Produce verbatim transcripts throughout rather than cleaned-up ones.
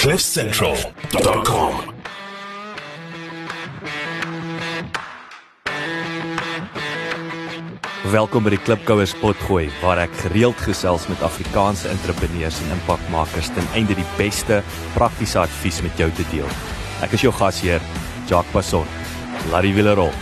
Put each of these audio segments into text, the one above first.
cliff central dot com. Welkom by die Klipkouers Potgooi, waar ek gereeld gesels met Afrikaanse entrepreneurs en impakmakers ten einde die beste praktiese advies met jou te deel. Ek is jou gasheer, Jacques Passon. Laat die wiele rol.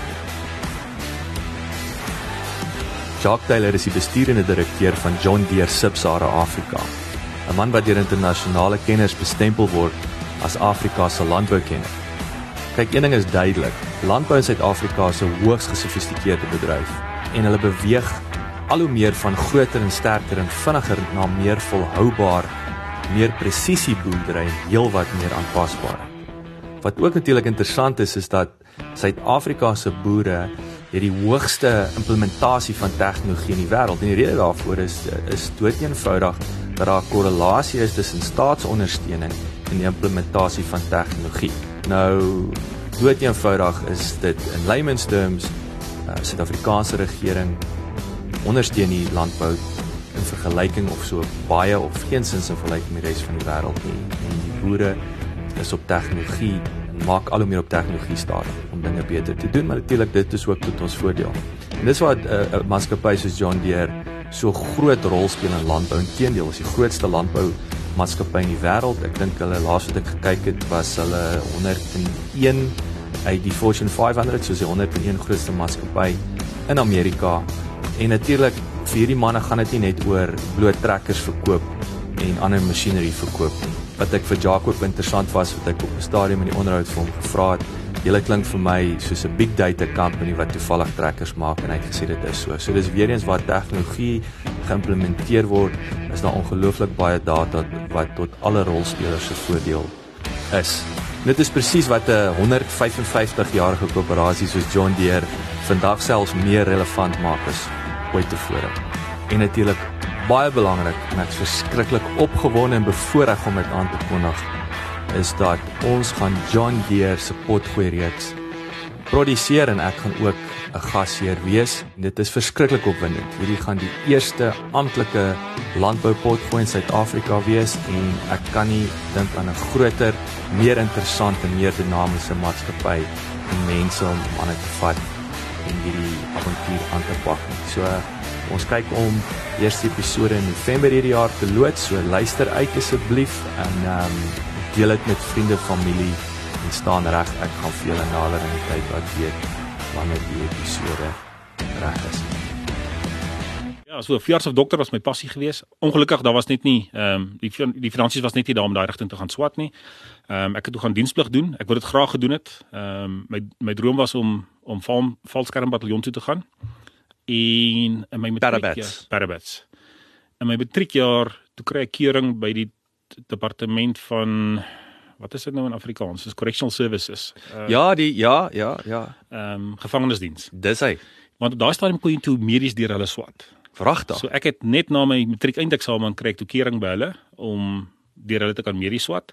Jacques Taylor is die besturende direkteur van John Deere Sub-Sahara Afrika, 'n man wat deur internasionale kenners bestempel word as Afrika se landboukenner. Kyk, een ding is duidelik, landbou in Suid-Afrika is 'n hoogs gesofistikeerde bedryf en hulle beweeg al hoe meer van groter en sterker en vinniger na meer volhoubaar, meer presisie boerdery en heelwat meer aanpasbaar. Wat ook natuurlik interessant is, is dat Suid-Afrika se boere het die hoogste implementasie van tegnologie in die wêreld. En die rede daarvoor is, is dood eenvoudig dat daar 'n korrelasie is tussen staatsondersteuning en die implementatie van tegnologie. Nou, dood eenvoudig is dit in layman's terms, uh, Suid-Afrikaanse regering ondersteun die landbou in vergelyking of so baie of geensins in vergelyking met die res van die wêreld nie. En die boere is op tegnologie en maak al hoe meer op tegnologie staat om dinge beter te doen, maar natuurlik dit is ook tot ons voordeel. En dis wat 'n uh, uh, maatskappy soos John Deere so groot rol speel in landbou. Inteendeel, is die grootste landbou maatskappy in die wêreld. Ek dink hulle laas wat ek gekyk het was hulle honderd en een uit die Fortune vyfhonderd, soos die honderd en een grootste maatskappy in Amerika. En natuurlik vir hierdie manne gaan dit nie net oor bloot trekkers verkoop en ander masjinerie verkoop nie. Wat ek vir Jacques ook interessant was, wat ek op 'n stadium in die onderhoud vir hom gevra het, julle klink vir my soos 'n big data company wat toevallig trekkers maak, en hy het gesê dit is so. So dis weer eens waar tegnologie geïmplementeer word, is daar ongelooflik baie data wat tot alle rolspelers se voordeel is. Dit is presies wat 'n honderd vyf en vyftig jarige koöperasie soos John Deere vandag selfs meer relevant maak as ooit tevore. En natuurlik baie belangrik, en ek is verskriklik opgewonde en bevoorreg om dit aan te kondig, is dat ons gaan John Deere se potgooi reeks produseer en ek gaan ook 'n gasheer wees. En dit is verskriklik opwindend. Hierdie gaan die eerste amptelike landboupotgooi in Suid-Afrika wees en ek kan nie dink aan 'n groter, meer interessant en meer dinamiese maatskappy en mense om aan dit te vat en hierdie avontuur aan te pak. So ons kyk om eerste episode in November hierdie jaar te loods, so luister uit asseblief en um, deel dit met vriende, familie en staan reg, ek gaan vir julle nader in die tyd wat weet wanneer die episode reg is. Ja, so verjaarsdagdokter was my passie geweest. Ongelukkig, daar was net nie, um, die, die finansies was net nie daar om daai rigting te gaan swat nie. Um, ek het toe gaan diensplig doen, ek wou dit graag gedoen het. Um, my, my droom was om, om val, valskermbataljon toe te gaan. En in my matriekjaar, Parabats. In my matriekjaar, toe kry ek keuring by die departement van, wat is dit nou in Afrikaans? Dis Correctional Services. Uh, ja, die, ja, ja, ja. Um, gevangenisdiens. Dis hy. Want op daai stadium kon jy toe medies deur hulle swat. Vragtig. So ek het net na my matriek eindeksamen kry ek toe keuring by hulle, om deur hulle te kan medies swat.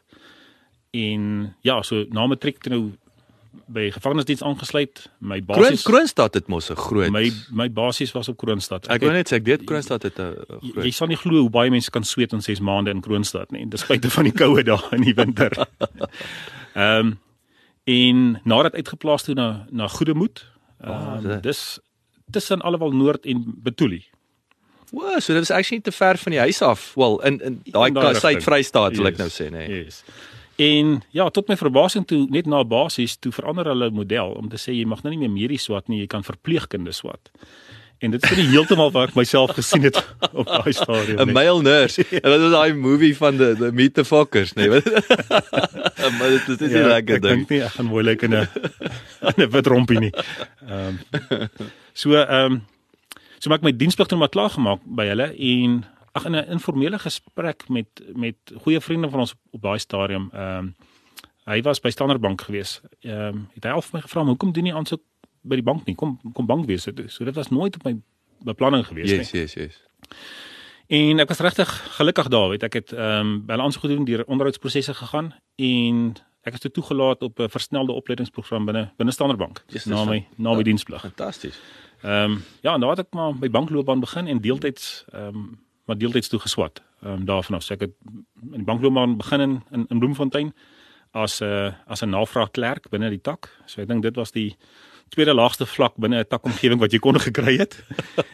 En ja, so na matriek toe nou by gevangenisdiens aangesluit, my basis Kroonstad het mos 'n groot. My my basis was op Kroonstad. Ek wou net sê ek weet Kroonstad het 'n groot. Jy sal nie glo hoe baie mense kan sweet in ses maande in Kroonstad nie, despite van die koue daar in die winter. Ehm um, en nadat uitgeplaas toe na na Goedemoed. Ehm um, dis tussen Allewal Noord en Betuli. Wow, so dit is actually nie te ver van die huis af. Wel, in in daai Suid-Vrystaat wil ek nou sê, nee. Yes. En ja, tot my verbasing toe, net na basis, toe verander hulle model, om te sê, jy mag nou nie meer medies swat nie, jy kan verpleegkunde swat. En dit is nie heeltemal waar ek myself gesien het op daai stadium. 'n male nurse. En dit was daai movie van de the Meet the Fockers, nee. Maar dit is nie ja, lekker ding. Ek dink nie, ek gaan mooi lyk in 'n in 'n wit rompie nie. Um, so, ehm, um, so maak my diensplig toe maar klaar gemaak by hulle, en ag, in 'n informele gesprek met met goeie vriende van ons op daai stadium. Ehm um, hy was by Standard Bank gewees. Ehm um, het hy al vir my gevra, hoekom doen nie aansoek by die bank nie? Kom kom bank wees. So dit was nooit op my beplanning gewees nie. Yes, yes, yes. En ek was regtig gelukkig daar, weet ek het ehm um, by hulle aansoek gedoen, deur onderhoudsprosesse gegaan, en ek is toe toegelaat op 'n versnelde opleidingsprogram binne binne Standard Bank. Yes, na my na my diensplig. Fantasties. Ehm um, ja, en daar het ek maar my bankloopbaan begin en deeltyds ehm um, maar deeltyds toe geswat. Ehm um, daarvan af. So ek het in die bankloopbaan begin in in, in Bloemfontein as 'n uh, as 'n navraagklerk binne die tak. So ek dink dit was die tweede laagste vlak binne 'n takomgewing wat jy kon gekry het.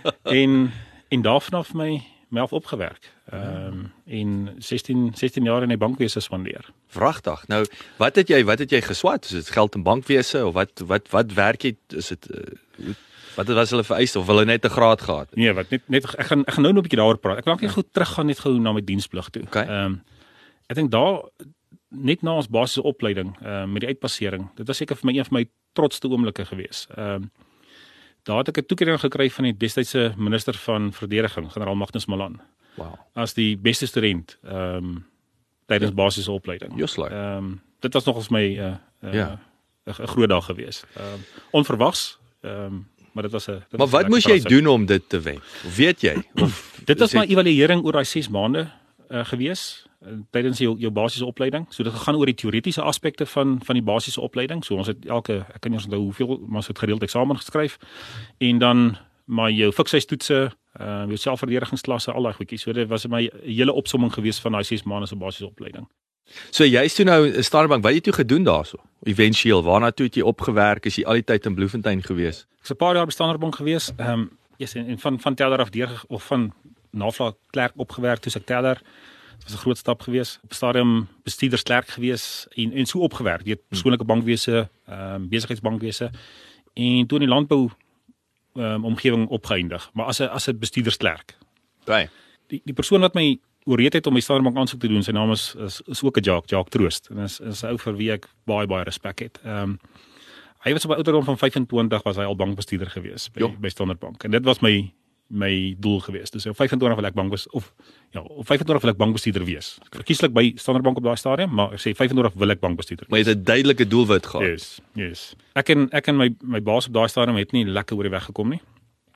en en daarvan af my myself opgewerk. Ehm um, en sestien sestien jaar in die bankwese spandeer. Vragtig. Nou, wat het jy wat het jy geswat? Is dit geld in bankwese of wat wat wat werk jy is dit uh, wat was hulle vereis of hulle net 'n graad gehad? Nee, wat net net ek gaan ek gaan nou nog 'n bietjie daaroor praat. Ek wil net ja. goed teruggaan net gou na my diensplig toe. Okay. Ehm um, ek dink daar net na ons basiese opleiding uh, met die uitpassering. Dit was seker vir my een van my trotste oomblikke gewees. Ehm um, daar het ek 'n toekenning gekry van die destydse minister van verdediging, generaal Magnus Malan. Wow. As die beste student ehm um, tydens ja. basiese opleiding. Ehm um, dit was nogals my 'n uh, uh, ja. 'n groot dag gewees. Ehm um, onverwags. Ehm um, maar dit was 'n Maar wat moes jy doen om dit te wen? Weet jy? Of dit was my evaluering oor daai ses maande uh, gewees. Tydens jou jou basiese opleiding. So dit gegaan oor die teoretiese aspekte van van die basiese opleiding. So ons het elke ek kan nie onthou hoeveel maar ons het gereeld eksamen geskryf en dan maar jou fiksheidstoetse, uh jou selfverdedigingsklasse, al daai goedjies. So dit was my 'n hele opsomming gewees van daai ses maande se basiese opleiding. So jy's toe nou in Standard Bank, wat het jy toe gedoen daarso? Eventueel, waarna toe het jy opgewerk? Is jy al die tyd in Bloemfontein gewees? Ek's 'n paar jaar by Standard Bank gewees. Ehm um, yes, en, en van van teller af deur of van navraagklerk opgewerk toe ek teller. Dit was 'n groot stap gewees. Op stadium bestuurdersklerk gewees en en so opgewerk, weet persoonlike bankwese, ehm um, besigheidsbankwese en toe in die landbou ehm um, omgewing opgeëindig, maar as 'n as 'n bestuurdersklerk. Okay. Die die persoon wat my ooreed het om by Standard Bank aansoek te doen, sy naam is is, is ook 'n Jacques, Jacques Troost en is is 'n ou vir wie ek baie baie respek het. Ehm um, hy was op 'n ouderdom van vyf en twintig was hy al bankbestuurder gewees by, by Standard Bank en dit was my my doel gewees. Dus op vyf en twintig wil ek bank was of ja, op vyf en twintig wil ek bankbestuurder wees. Verkieslik by Standard Bank op daai stadium, maar ek sê vyf en twintig wil ek bankbestuurder wees. Maar jy het 'n duidelike doelwit gehad. Yes, yes. Ek en ek en my my baas op daai stadium het nie lekker oor die weg gekom nie.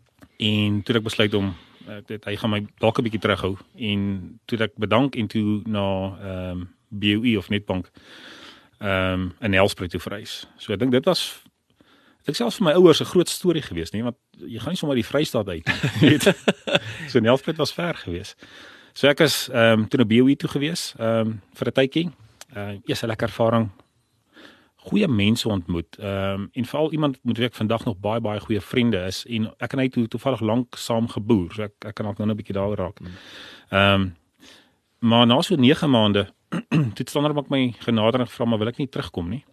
En toe ek besluit om ek dit hy gaan my dalk 'n bietjie terughou en toe ek bedank en toe na ehm um, B O E of Netbank ehm um, in Nelspruit toe verhuis. So ek dink dit was ek selfs vir my ouers 'n groot storie gewees, nee, want jy gaan nie sommer die Vrystaat uit nie, weet. So Nelspruit was ver gewees. So ek is ehm um, toe na B O E toe gewees, ehm um, vir 'n tydjie. Uh eers 'n lekker ervaring. Goeie mense ontmoet. Ehm um, en veral iemand met wie ek vandag nog baie baie goeie vriende is en ek en hy toe toevallig lank saam geboer. So ek ek kan ook nou 'n bietjie daaroor raak. Ehm um, maar na so nege maande toe Standard Bank my genader en gevra maar wil ek nie terugkom nie.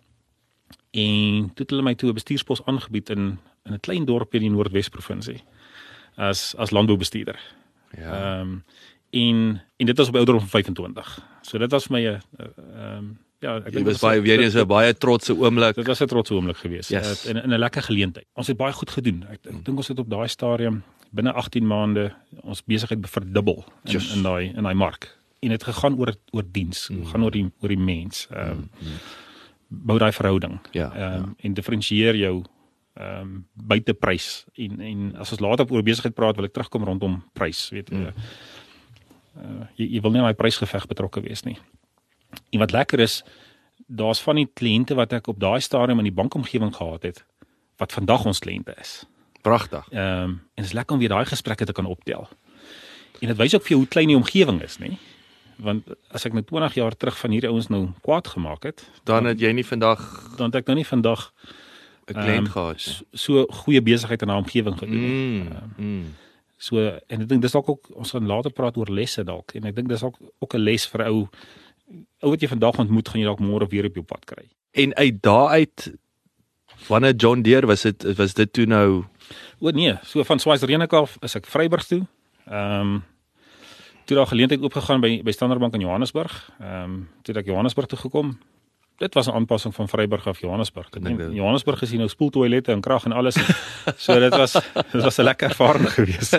En toe het hulle my toe 'n bestuurspos aangebied in in 'n klein dorp in die Noordwes provinsie as as landboubestuurder. Ja. Ehm um, en en dit was op ouderdom van vyf en twintig. So dit was vir my 'n ehm um, ja, ek dink dit was baie weer eens 'n baie trotse oomblik. Dit was 'n trotse oomblik geweest. Yes. In in 'n lekker geleentheid. Ons het baie goed gedoen. Ek, ek dink ons het op daai stadium binne agttien maande ons besigheid verdubbel in Just. in daai in daai mark. En dit gegaan oor oor diens, mm. gaan oor die oor die mens. Ehm um, mm. bou daai verhouding. Ja, Ehm um, ja. en diferensieer jou ehm um, buiteprys en en as ons later oor besigheid praat, wil ek terugkom rondom prys, weet jy. Mm. Uh, jy, jy wil nie aan my prysgeveg betrokke wees nie. En wat lekker is, daar's van die kliënte wat ek op daai stadium in die bankomgewing gehad het, wat vandag ons kliënte is. Pragtig. Ehm um, en dit is lekker om weer daai gesprekke te kan optel. En dit wys ook vir jou hoe klein die omgewing is, nê? Want as ek nou twintig jaar terug van hierdie ouens nou kwaad gemaak het, dan het jy nie vandag dan het ek nou nie vandag 'n kliënt um, gehad. So, so goeie besigheid in 'n omgewing gedoen. Mm, Um, mm. so en ek dink dis dalk ook ons gaan later praat oor lesse dalk en ek dink dis ook ook 'n les vir ou ou wat jy vandag ontmoet, gaan jy dalk môre weer op jou pad kry. En uit daaruit wanneer John Deere was dit was dit toe nou O nee, so van Schweizer af is ek Vryburg toe. Ehm um, toe daar geleentheid oopgegaan by by Standard Bank in Johannesburg. Ehm um, toe ek Johannesburg toe gekom. Dit was 'n aanpassing van Vryburg af Johannesburg. Ek dink Johannesburg is hier nou spoeltoilette en krag en alles. So dit was dit was 'n lekker ervaring geweest.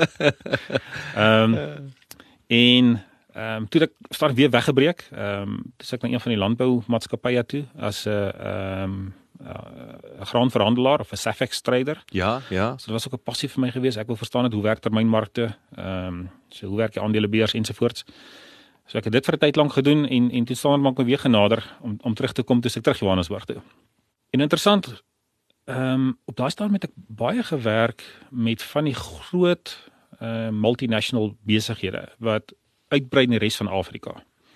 Ehm um, en ehm um, toe ek start weer weggebreek. Ehm um, dis ek na een van die landboumaatskappye toe as 'n ehm um, 'n graanverhandelaar of 'n Safex trader. Ja, ja. So dit was ook 'n passie vir my geweest. Ek wil verstaan het hoe werk termynmarkte, ehm um, so hoe werk die aandelebeurs ensovoorts. So ek het dit vir 'n tyd lank gedoen en en toe staan ek my weer genader om om terug te kom toe ek terug Johannesburg toe. En interessant, ehm um, op daai stadium het ek baie gewerk met van die groot uh, multinational besighede wat uitbrei in die res van Afrika.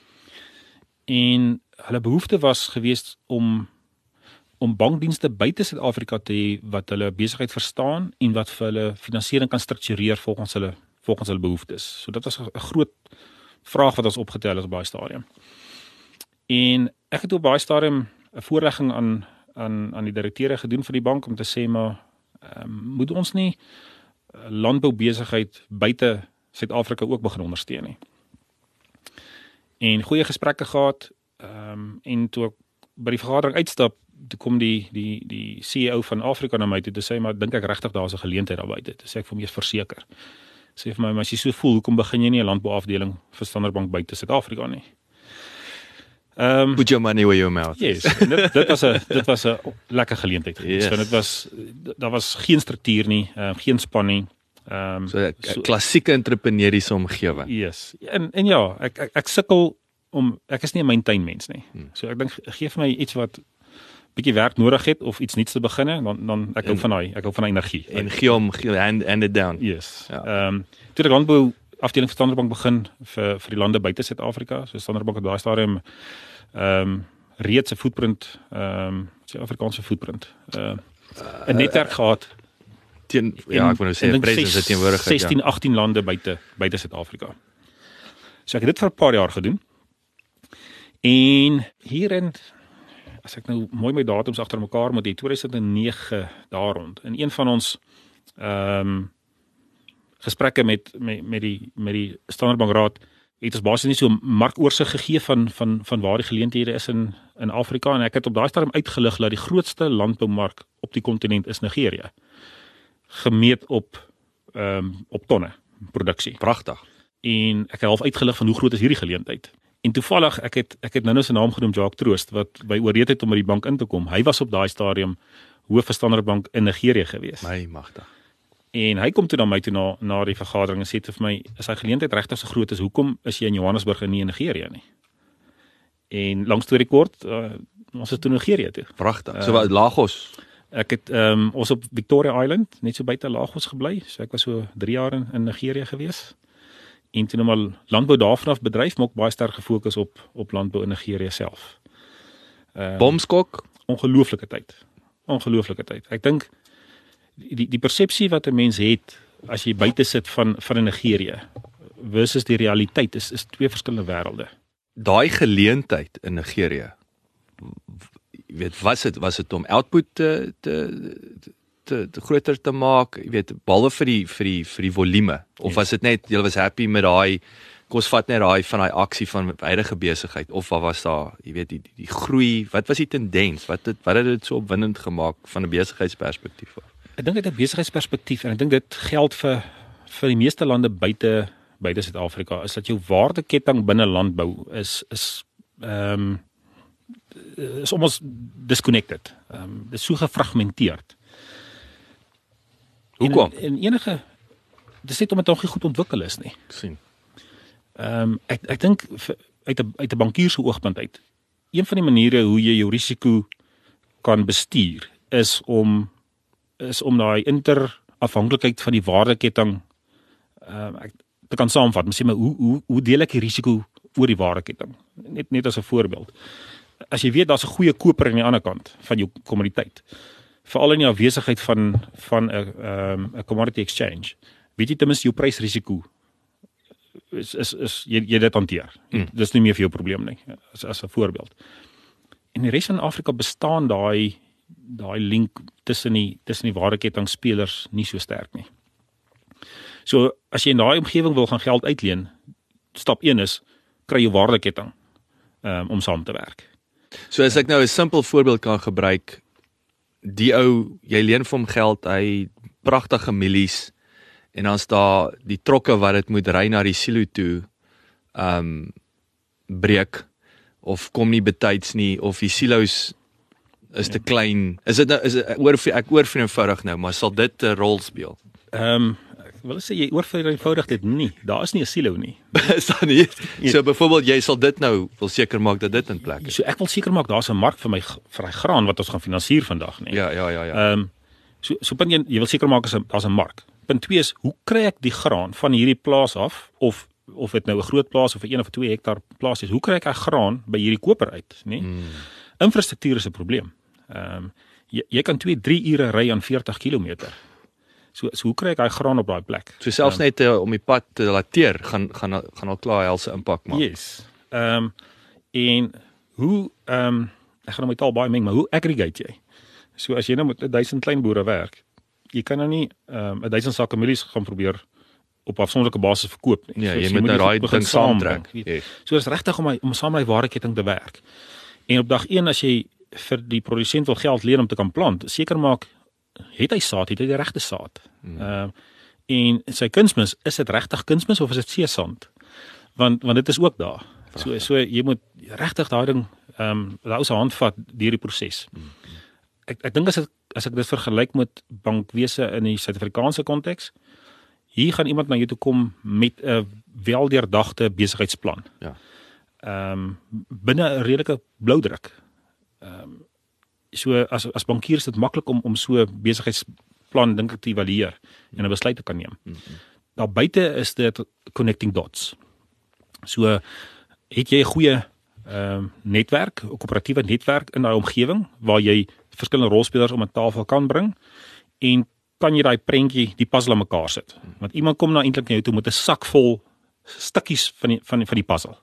En hulle behoefte was geweest om om bankdienste buite Suid-Afrika te hê wat hulle besigheid verstaan en wat vir hulle finansiering kan struktureer volgens hulle volgens hulle behoeftes. So dit was 'n groot vraag wat ons opgetel is op daai stadium. En ek het op daai stadium 'n voorlegging aan aan aan die direkteure gedoen vir die bank om te sê maar um, moet ons nie landboubesigheid buite Suid-Afrika ook begin ondersteun nie. En goeie gesprekke gehad um, en toe ek by die vergadering uitstap, toe kom die die die C E O van Afrika na my toe te sê maar dink ek regtig daar is 'n geleentheid daar buite. Toe sê ek vir hom eers verseker. Sê vir my maar as jy so voel, hoekom begin jy nie 'n landbouafdeling vir Standard Bank buite Suid-Afrika nie? Um, Put your money where your mouth is. Yes, dit, dit was 'n dit was 'n lekker geleentheid. Yes. So dit was daar was geen struktuur nie, um, geen span nie. Ehm um, so 'n so, klassieke entrepreneuriese omgewing. Yes. En en ja, ek ek, ek sukkel om ek is nie 'n myntuinmens nie. Hmm. So ek dink gee vir my iets wat bietjie werk nodig het of iets nuuts te begin, dan dan ek hou van daai, ek hou van daai energie. En gee hom hand hand it down. Yes. Ehm ja. um, toe die landbou afdeling van Standard Bank begin vir vir die lande buite Suid-Afrika. So Standard Bank het daai stadium ehm um, reeds 'n footprint, ehm um, Suid-Afrikaanse footprint. Ehm uh, 'n netwerk uh, gehad teen ja, ek wou nou sê presence teenwoordigheid. sestien, agttien lande buite buite Suid-Afrika. So ek het dit vir 'n paar jaar gedoen. En hierin as ek nou mooi my datums agter mekaar moet hê, twee tuisend nege daar rond. In een van ons ehm um, gesprekke met met met die met die Standard Bank Raad het ons basies nie so 'n markoorsig gegee van van van waar die geleenthede is in in Afrika en ek het op daai stadium uitgelig dat die grootste landboumark op die kontinent is Nigerië. Gemeet op ehm um, op tonne produksie. Pragtig. En ek het half uitgelig van hoe groot is hierdie geleentheid. En toevallig ek het ek het nou nou sy naam genoem Jacques Troost wat by ooreed het om by die bank in te kom. Hy was op daai stadium hoof van Standard Bank in Nigerië gewees. My magtig. En hy kom toe na my toe na na die vergadering en sê vir my, is hy geleentheid regtig so groot is, hoekom is jy in Johannesburg en nie in Nigerië nie? En langs storie kort, uh, ons is toe Nigerië toe. Pragtig. So wat Lagos. Ek het um, ons op Victoria Island, net so buite Lagos gebly. So ek was so drie jaar in, in Nigerië gewees. En toe nou maar landbou daarvan af bedryf, maar ook baie sterk gefokus op op landbou in Nigerië self. Um, Bomskok, ongelooflike tyd. Ongelooflike tyd. Ek dink die die persepsie wat 'n mens het as jy buite sit van van Nigerië versus die realiteit is is twee verskillende wêrelde. Daai geleentheid in Nigerië, jy weet, was dit was dit om output te te te, te groter te maak, jy weet, behalwe vir die vir die vir die volume, of yes. was dit net jy was happy met daai kos vat net daai van daai aksie van huidige besigheid, of wat was daar, jy weet, die, die die groei, wat was die tendens, wat het wat het dit so opwindend gemaak van 'n besigheidsperspektief af? Ek dink dit 'n besigheidsperspektief en ek dink dit geld vir vir die meeste lande buite buite Suid-Afrika is dat jou waardeketting binne landbou is is ehm um, is almost disconnected. Ehm um, dit is so gefragmenteerd. Hoekom? En, en enige dis net omdat dit nog nie goed ontwikkel is nie. sien. Ehm um, ek ek dink uit 'n uit 'n bankier se oogpunt uit. Een van die maniere hoe jy jou risiko kan bestuur is om is om daai interafhanklikheid van die waardeketting ehm uh, te kan saamvat. Mens sê maar hoe hoe hoe deel ek die risiko oor die waardeketting? Net net as 'n voorbeeld. As jy weet daar's 'n goeie koper aan die ander kant van jou kommoditeit, veral in die afwesigheid van van 'n ehm 'n commodity exchange, weet jy ten minste jou prysrisiko is is is jy jy dit hanteer. Hmm. Dis nie meer vir jou probleem nie, as as 'n voorbeeld. En die res van Afrika bestaan daai daai link tussen die tussen die waardeketting spelers nie so sterk nie. So as jy in daai omgewing wil gaan geld uitleen, stap een is kry jou waardeketting um, om saam te werk. So as ek nou 'n simpel voorbeeld kan gebruik, die ou, jy leen vir hom geld, hy pragtige milies en dan's daar die trokke wat dit moet ry na die silo toe, ehm um, breek of kom nie betyds nie, of die silo's is te klein. Is dit nou is dit, oor ek oor eenvoudig nou, maar sal dit 'n rol speel? Ehm um, ek wil sê jy oorvoudig dit nie. Daar is nie 'n silo nie. Is daar nie? So byvoorbeeld jy sal dit nou wil seker maak dat dit in plek is. So ek wil seker maak daar's 'n mark vir my vir hy graan wat ons gaan finansier vandag, nee. Ja, ja, ja, ja. Ehm um, so so punt jy, jy wil seker maak daar's 'n mark. punt twee is, hoe kry ek die graan van hierdie plaas af, of of dit nou 'n groot plaas of 'n een of twee hektaar plaas is, hoe kry ek hy graan by hierdie koper uit, nê? Mm. Infrastruktuur is 'n probleem. Ehm um, jy, jy kan twee, drie ure ry aan veertig kilometer. So, so hoe kry ek hy graan op daai plek? So selfs um, net uh, om die pad te lateer gaan gaan gaan al klaar helse impak maak. Yes. Ehm um, en hoe ehm um, ek gaan nou my taal baie meng, maar hoe aggregate jy? So as jy nou met duisend klein boere werk, jy kan nou nie ehm um, duisend sakke mielies gaan probeer op afsonderlike basis verkoop nie. Ja, so, jy so, moet nou daai ding saamtrek. Yes. So is regtig om my om saam met die waardeketting te werk. En op dag een as jy vir die produsent wil geld leen om te kan plant, seker maak het hy saad, het hy die regte saad. Ehm hmm. uh, en sy kunsmis, is dit regtig kunsmis of is dit seesand? Want want dit is ook daar. So so jy moet regtig daai ding ehm um, daai ou se hand vat deur die proses. Hmm. Ek ek dink as ek as ek dit vergelyk met bankwese in die Suid-Afrikaanse konteks, hier gaan iemand na jou toe kom met 'n weldeurdagte besigheidsplan. Ja. Ehm um, binne 'n redelike bloudruk. Ehm um, so as as bankier is dit maklik om om so 'n besigheidsplan dink ek te evalueer en 'n besluit te kan neem. Mm-hmm. Daar buite is dit connecting dots. So het jy 'n goeie ehm um, netwerk, 'n koöperatiewe netwerk in daai omgewing waar jy verskillende rolspelers om 'n tafel kan bring en kan jy daai prentjie, die puzzle aan mekaar sit. Want iemand kom nou eintlik na jou toe met 'n sak vol stukkies van die van die, van die puzzle.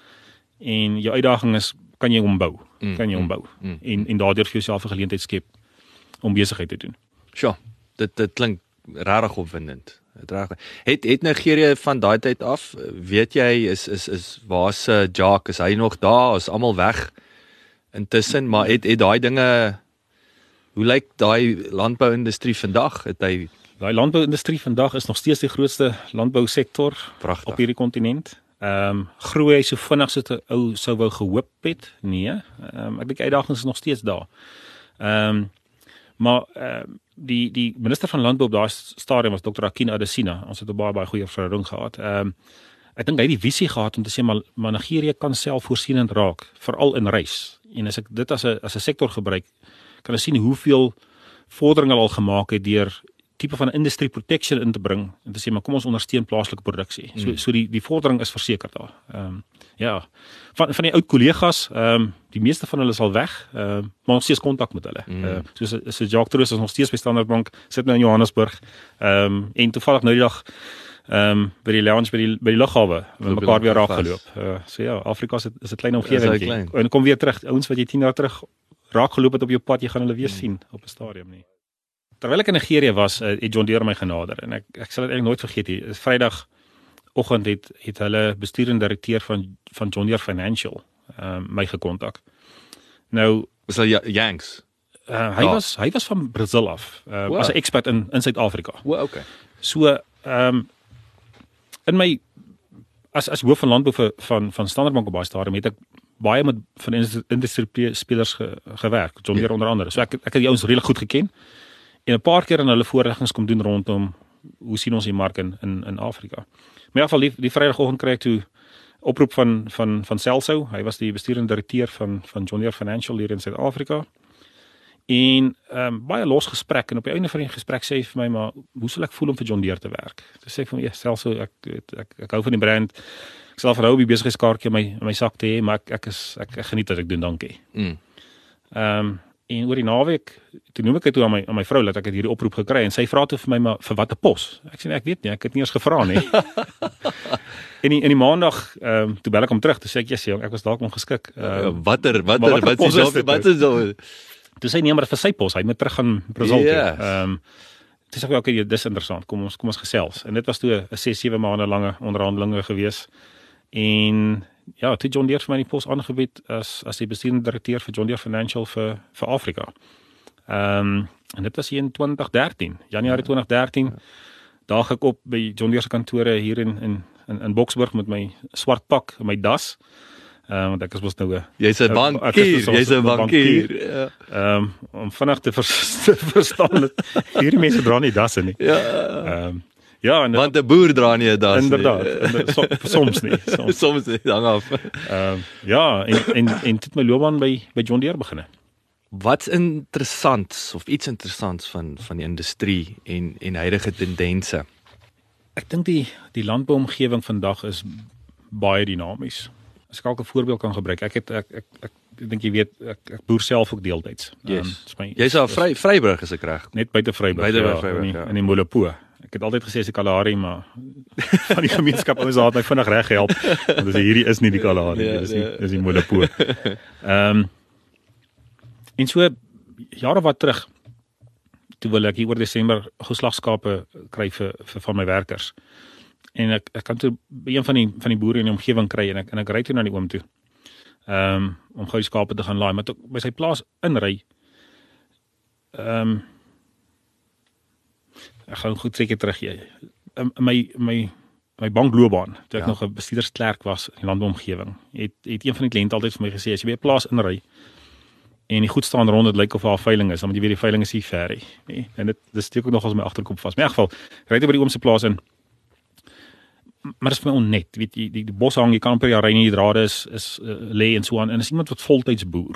En jou uitdaging is, kan jy hom bou? Mm, kan jy hom bou? Mm, mm, en en daardeur vir jouself 'n geleentheid skep om besigheid te doen. Sjoe, dit dit klink regtig opwindend. Dit reg. Het het Nigerië van daai tyd af, weet jy, is is is waar's uh, Jacques, is hy nog daar? Is almal weg intussen, maar het het daai dinge hoe lyk daai landbouindustrie vandag? Het hy daai landbouindustrie vandag is nog steeds die grootste landbousektor Prachtig. Op hierdie kontinent. Ehm um, groei hy so vinnig so 'n ou sou wou gehoop het? Nee. Ehm um, ek dink uitdagings is nog steeds daar. Ehm um, maar ehm um, die die minister van landbou op daai stadium was dokter Akin Adesina. Ons het 'n baie baie goeie verhouding gehad. Ehm um, ek dink hy het die visie gehad om te sê maar, maar Nigerië kan selfvoorsienend raak, veral in rys. En as ek dit as 'n as 'n sektor gebruik, kan ons sien hoeveel vordering hulle al gemaak het deur tipe van industry protection in te bring en te sê maar kom ons ondersteun plaaslike produksie. So so die die vordering is verseker daar. Ehm um, ja. Van van die ou kollegas, ehm um, die meeste van hulle is al weg, ehm um, maar ons steeds kontak met hulle. Mm. Uh, soos so Jacques Troos is nog steeds by Standard Bank, sit nou in Johannesburg. Ehm um, en toevallig nou die dag ehm um, by die lounge by die by die lughawe, met mekaar weer raak geloop. Uh, so ja, Afrika is 'n is 'n klein omgewing. En kom weer terug, ouens wat jy tien jaar terug raak geloop het op jou pad, jy gaan hulle weer mm. sien op 'n stadium nie. Terwyl ek in Nigerië was, uh, het John Deere my genader en ek ek sal dit eintlik nooit vergeet nie. Vrydagoggend het het hulle bestuurende direkteur van van John Deere Financial uh, my gekontak. Nou was hy Yanks. Uh, hy oh. was hy was van Brazil af. Uh, wow. As 'n expert in in Suid-Afrika. Wow, okay. So ehm um, in my as as hoof van landbou vir, van van Standard Bank op baie stadium het ek baie met van industrie spelers ge, gewerk, John Deere ja. onder andere. So ek ek het die ouens regtig goed geken. En 'n paar keer in hulle voorleggings kom doen rondom hoe sien ons die mark in in, in Afrika. Maar in geval die, die Vrydagoggend kry ek toe oproep van van van Celso. Hy was die bestuurende direkteur van van John Deere Financial hier in Suid-Afrika. En ehm um, baie los gesprek en op die einde van die gesprek sê hy vir my maar hoe sal ek voel om vir John Deere te werk? Toe sê ek vir hom ja, Celso, ek ek, ek ek hou van die brand. Ek sal verhou die besigheidskaartjie in my in my sak te hê, maar ek ek is ek, ek geniet wat ek doen, dankie. Ehm mm. um, En oor die naweek, toe noem ek dit toe aan my aan my vrou dat ek het hierdie oproep gekry en sy vra toe vir my maar vir watter pos. Ek sê nee, ek weet nie, ek het nie eens gevra nie. en die, in die maandag, ehm um, toe bel ek hom terug, toe sê ek ja, sê ek was dalk ongeskik. Um, watter watter wat is dit? Wat is dit? Toe sê nee, maar vir sy pos, hy moet terug gaan Brazil toe. Ehm um, toe sê ek okay, dis interessant. Kom ons kom ons gesels. En dit was toe 'n ses sewe maande lange onderhandelinge gewees. En ja, toe John Deere vir my die pos aangebied as as die bestuurende direkteur vir John Deere Financial vir vir Afrika. Ehm um, en dit was hier in twintig dertien, Januarie twintig dertien. Ja. Daag ek op by John Deere se kantore hier in in in, in Boksburg met my swart pak en my das. Ehm um, want ek is mos nou 'n jy's 'n bankier, jy's 'n bankier. Ja. Ehm um, om vinnig te, vers, te verstaan dat hierdie mense dra nie dasse nie. Ja. Ehm um, Ja, en want 'n boer dra nie 'n das inderdaad, nie. Inderdaad, so, soms nie, soms. soms nie, hang af. Ehm uh, ja, en en en dit my loopbaan by by John Deere begin. Wat's interessant of iets interessants van van die industrie en en huidige tendense? Ek dink die die landbouomgewing vandag is baie dinamies. As ek ook 'n voorbeeld kan gebruik, ek het ek ek ek, ek dink jy weet ek, ek boer self ook deeltyds. Yes. Um, Jy's al vry Vryburg is ek reg. Net buite Vryburg. Buite ja, Vryburg, in die, ja. in die Molopo. Ek het altyd gesê as die Kalahari, maar van die gemeenskap ouens het my vinnig reg gehelp. Want dis hierdie is nie die Kalahari, nee, dis die nee. dis die Molopo. Ehm um, en so jare wat terug toe wil ek hier oor Desember geslagskape kry vir vir van my werkers. En ek ek kan toe by een van die van die boere in die omgewing kry en ek en ek ry toe na die oom toe. Ehm um, om gou die skape te gaan laai, maar toe by sy plaas inry. Ehm um, ek gaan goed seker terug gee. Um, my my my bankloopbaan, toe ek ja. nog 'n bestuurdersklerk was in die landbouomgewing, het het een van die kliënte altyd vir my gesê as jy by 'n plaas inry en die goed staan rond, dit lyk of haar veiling is, dan moet jy weet die veiling is nie ver nie. Nee, en dit dis steek ook nog as my agterkop vas. Maar in elk geval, ry jy by die oom se plaas in. Maar dit is vir my onnet, weet jy, die, die bos hang, jy kan amper jaar ry nie, die drade is is uh, lê en so aan en is iemand wat voltyds boer.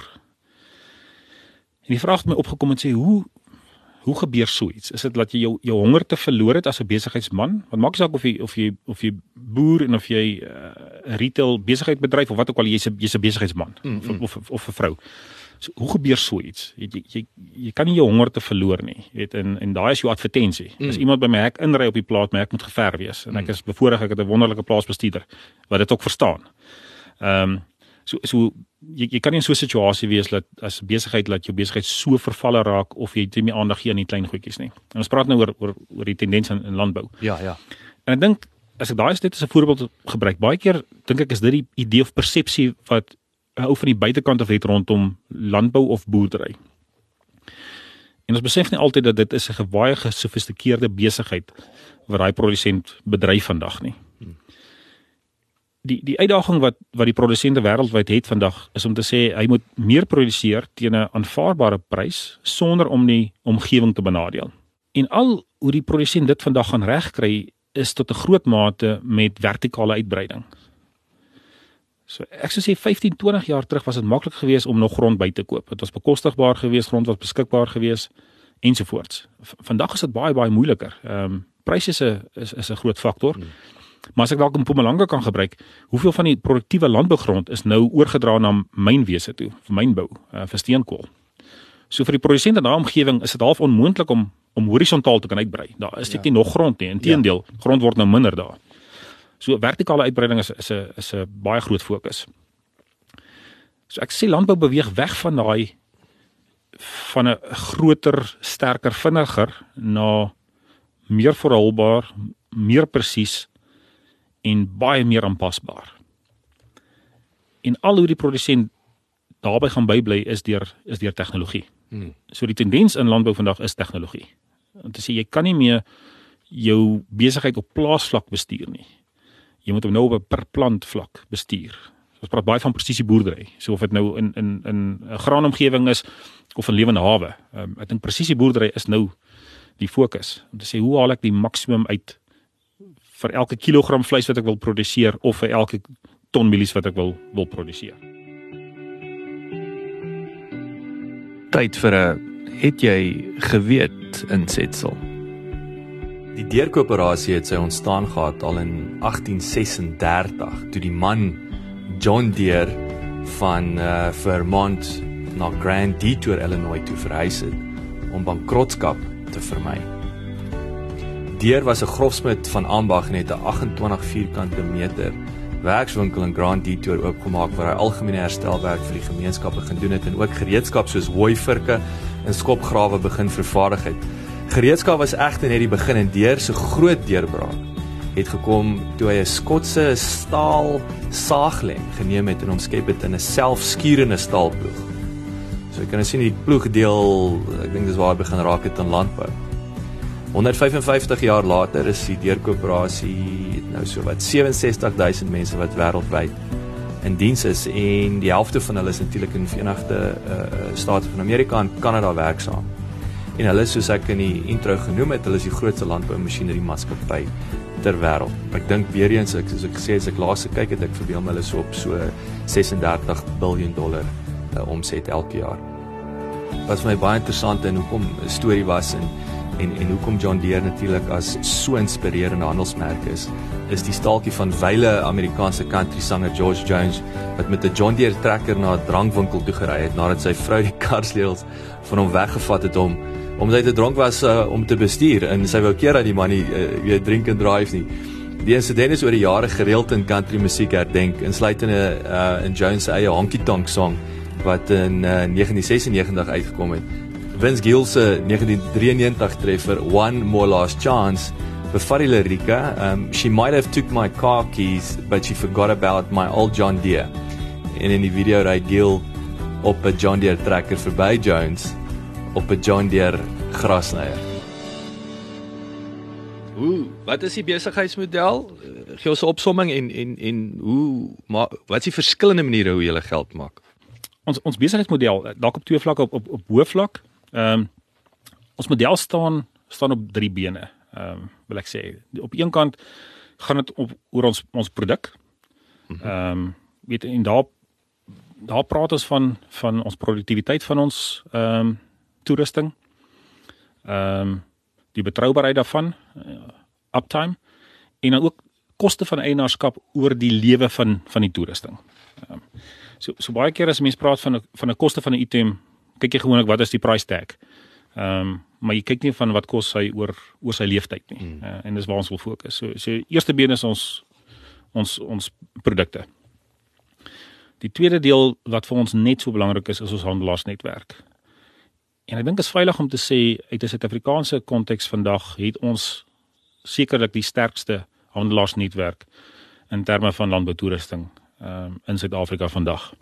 En die vraag het my opgekom en sê hoe Hoe gebeur so iets? Is dit dat jy jou, jou honger te verloor het as 'n besigheidsman? Want maak nie saak of jy of jy of jy boer en of jy 'n uh, retail besigheid bedryf of wat ook al, jy's 'n jy's 'n besigheidsman mm -hmm. of of of 'n vrou. So, hoe gebeur so iets? Jy, jy jy jy kan nie jou honger te verloor nie. Jy weet en en daai is jou advertensie. Mm. As iemand by my hek inry op die plaas, my hek moet geverf wees en ek is bevoorreg, ek het 'n wonderlike plaasbestuurder wat dit ook verstaan. Ehm um, So so jy jy kan nie in so 'n situasie wees dat as besigheid dat jou besigheid so vervalle raak of jy nie meer aandag gee aan die klein goedjies nie. En ons praat nou oor oor oor die tendens in, in landbou. Ja, ja. En ek dink as ek daai net as 'n voorbeeld gebruik, baie keer dink ek is dit die idee of persepsie wat 'n ou van die buitekant af het rondom landbou of boerdery. En ons besef nie altyd dat dit is 'n baie gesofistikeerde besigheid wat daai produsent bedryf vandag nie. Die die uitdaging wat wat die produsente wêreldwyd het vandag is om te sê hy moet meer produseer teen 'n aanvaarbare prys sonder om die omgewing te benadeel. En al hoe die produsent dit vandag gaan regkry is tot 'n groot mate met vertikale uitbreiding. So ek sou sê vyftien, twintig jaar terug was dit maklik geweest om nog grond by te koop. Dit was bekostigbaar geweest, grond was beskikbaar geweest ensovoorts. V vandag is dit baie baie moeiliker. Ehm um, pryse is 'n is, is 'n groot faktor. Hmm. Maar as ek dalk in Mpumalanga kan gebruik, hoeveel van die produktiewe landbougrond is nou oorgedra na mynwese toe, vir mynbou, uh, vir steenkool. So vir die produsente in daai omgewing is dit half onmoontlik om om horisontaal te kan uitbrei. Daar is dit ja. nie nog grond nie. Inteendeel, ja. grond word nou minder daar. So vertikale uitbreiding is is 'n is 'n baie groot fokus. So ek sê landbou beweeg weg van daai van 'n groter, sterker, vinniger na meer volhoubaar, meer presies en baie meer aanpasbaar. En al hoe die produsent daarby gaan bybly is deur is deur tegnologie. Hmm. So die tendens in landbou vandag is tegnologie. Om te sê jy kan nie meer jou besigheid op plaasvlak bestuur nie. Jy moet hom nou op 'n per plant vlak bestuur. Ons praat baie van presisie boerdery. So of dit nou in in in 'n graanomgewing is of 'n lewende hawe. Um, ek dink presisie boerdery is nou die fokus. Om te sê hoe haal ek die maksimum uit vir elke kilogram vleis wat ek wil produseer of vir elke ton mielies wat ek wil wil produseer. Tyd vir 'n het jy geweet insetsel. Die deurkoöperasie het sy ontstaan gehad al in agtien sesendertig toe die man John Deere van uh, Vermont na Grand Detour, Illinois toe verhuis het om bankrotskap te vermy. Deere was 'n grofsmid van ambag en het 'n agt-en-twintig vierkante meter werkswinkel in Grand Detour oopgemaak waar hy algemene herstelwerk vir die gemeenskappe gedoen het en ook gereedskap soos hooivirke en skopgrawe begin vervaardig het. Gereedskap was egter net die begin en Deere se groot deurbraak het gekom toe hy 'n Skotse staal saaglem geneem het en omskep het in 'n selfskierende staalploeg. So jy kan sien die ploegdeel, ek dink dis waar hy begin raak het aan landbou. honderd vyfenvyftig jaar later is die deurkoöperasie nou so wat sewensestig duisend mense wat wêreldwyd in diens is en die helfte van hulle is natuurlik in die Verenigde uh, State van Amerika en Kanada werksaam. En hulle soos ek in die intro genoem het, hulle is die grootste landboumasjinerie maatskappy ter wêreld. Ek dink weer eens ek soos ek sê as ek laaste kyk het ek verbeel my hulle so op so sesendertig biljoen dollar uh, omset elke jaar. wat vir my baie interessant en hoekom 'n storie was en en en hoekom John Deere natuurlik as so inspirerende handelsmerk is, is die staaltjie van wyle Amerikaanse country sanger George Jones wat met 'n John Deere trekker na 'n drankwinkel toe gery het nadat sy vrou die karsleutels van hom weggevat het om omdat hy te dronk was uh, om te bestuur en sy wou keer dat die man nie uh, weet drink and drive nie. Die insident is oor die jare gereeld in country musiek herdenk, insluitende uh, in Jones se eie Honky Tonk song wat in uh, negentien sesennegentig uitgekom het. Vince Gill se negentien drieënnegentig treffer One More Last Chance bevat die lirieke, um, she might have took my car keys but she forgot about my old John Deere. En in die video ry Gill op 'n John Deere trekker verby Jones op 'n John Deere grasnyer. Hoe, wat is die besigheidsmodel? Gee ons 'n opsomming en en en hoe maar wat is die verskillende maniere hoe jy geld maak? Ons ons besigheidsmodel dalk op twee vlakke op op op hoë vlak. Ehm um, ons model staan staan op drie bene. Ehm um, wil ek sê. Op een kant gaan dit op oor ons ons produk. Ehm um, weet en daar daar praat ons van van ons produktiwiteit van ons ehm um, toerusting. Ehm um, die betroubaarheid daarvan, uh, uptime en dan ook koste van eienaarskap oor die lewe van van die toerusting. Ehm um, so so baie keer as mense praat van 'n van 'n koste van 'n item, kyk jy gewoonlik wat is die price tag. Ehm um, maar jy kyk nie van wat kos hy oor oor sy leeftyd nie. Mm. Uh, en dis waar ons wil fokus. So so eerste been is ons ons ons produkte. Die tweede deel wat vir ons net so belangrik is, is ons handelaarsnetwerk. En ek dink dit is veilig om te sê uit 'n Suid-Afrikaanse konteks vandag het ons sekerlik die sterkste handelaarsnetwerk in terme van landboutoerusting um, in Suid-Afrika vandag.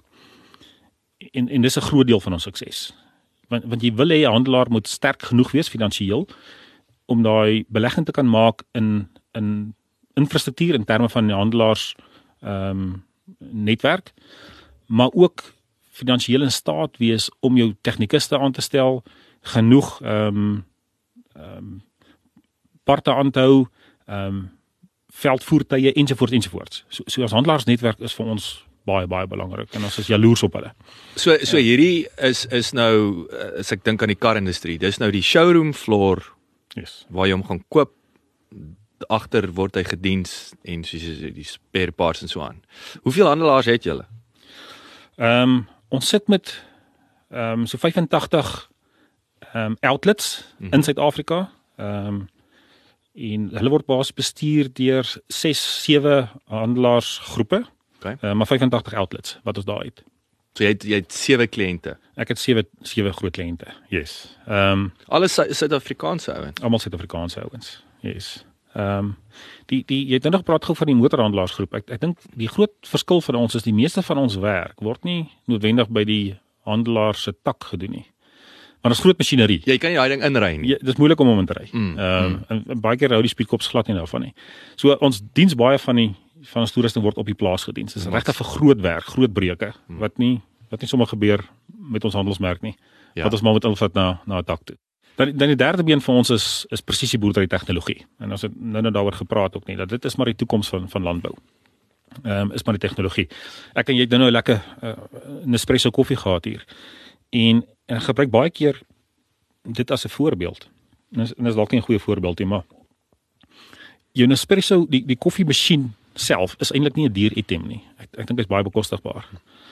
En en dis 'n groot deel van ons sukses. Want want jy wil hê 'n handelaar moet sterk genoeg wees finansiëel om daai belegging te kan maak in in infrastruktuur in terme van die handelaars ehm um, netwerk, maar ook finansiëel in staat wees om jou tegnikuste aan te stel, genoeg ehm um, ehm um, parte aan te hou, ehm um, veldvoertuie ensovoorts ensovoorts. So so as handelaarsnetwerk is vir ons baie baie belangrik en ons is jaloers op hulle. So so ja. Hierdie is is nou as ek dink aan die karindustrie. Dis nou die showroom floor. Yes. Waar jy hom gaan koop. Agter word hy gediens en soos die spare parts en so aan. Hoeveel handelaars het julle? Ehm um, ons sit met ehm um, so vyfentagtig ehm um, outlets mm-hmm. in Suid-Afrika. Ehm um, en hulle word basies bestuur deur ses sewe handelaarsgroepe. Okay. Uh, maar vyfentagtig outlets wat ons daar het. So jy het jy het sewe kliënte. Ek het sewe sewe groot kliënte. Yes. Ehm um, alles Suid-Afrikaanse ouens. Almal Suid-Afrikaanse ouens. Yes. Ehm um, die die jy het nou nog praat gou van die motorhandelaarsgroep. Ek ek dink die groot verskil vir ons is die meeste van ons werk word nie noodwendig by die handelaar se tak gedoen nie. Maar dit is groot masjinerie. Jy kan nie daai ding inry nie. Ja, dit is moeilik om hom in te ry. Ehm Mm, um, mm. en, en baie keer hou die speedkops glad nie daarvan nie. So ons diens baie van die van ons toerusting word op die plaas gedien. Dit is regtig vir groot werk, groot breuke Mm. wat nie wat nie sommer gebeur met ons handelsmerk nie. Ja. Wat ons maar moet invat na na 'n tak toe. Dan dan die derde been vir ons is is presisie boerdery tegnologie. En ons het nou net daaroor gepraat ook nie dat dit is maar die toekoms van van landbou. Ehm um, is maar die tegnologie. Ek en jy het nou 'n lekker uh, Nespresso koffie gehad hier. En en ek gebruik baie keer dit as 'n voorbeeld. En is, en is dalk nie 'n goeie voorbeeld nie, maar jou Nespresso, die die koffiemasjien self is eintlik nie 'n duur item nie. Ek ek dink dit is baie bekostigbaar.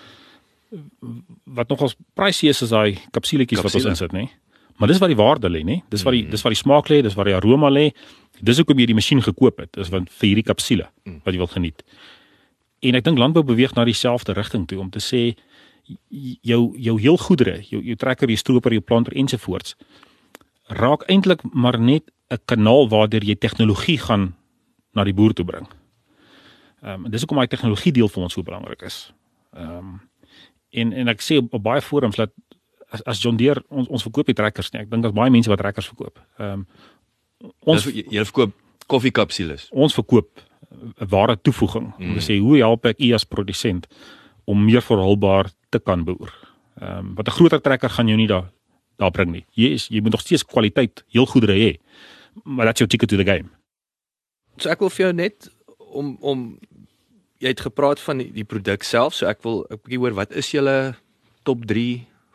Wat nogals pricey is is daai kapsuletjies wat ons insit, nê. Maar dis waar die waarde lê, nê. Dis waar die dis waar die smaak lê, dis waar die aroma lê. Dis hoekom jy die masjien gekoop het, is want vir hierdie kapsule wat jy wil geniet. En ek dink landbou beweeg na dieselfde rigting toe om te sê jou jou heel goedere, jou jou trekker, jou stroper, jou planter ensovoorts raak eintlik maar net 'n kanaal waardeur jy tegnologie gaan na die boer toe bring. Ehm um, dis hoekom daai tegnologie deel vir ons so belangrik is. Ehm um, en en ek sê op, op baie forums dat as, as John Deere ons ons verkoop die trekkers nie. Ek dink daar's baie mense wat trekkers verkoop. Ehm um, ons jy, jy verkoop koffiekapsules. Ons verkoop 'n ware toevoeging. Mm. Om te sê hoe help ek u as produsent om meer volhoubaar te kan boer. Ehm um, wat 'n groter trekker gaan jou nie daar daar bring nie. Jy is jy moet nog steeds kwaliteit heel goedere hê. Maar that's your ticket to the game. So ek wil vir jou net om om jy het gepraat van die, die produk self, so ek wil 'n bietjie hoor wat is julle top drie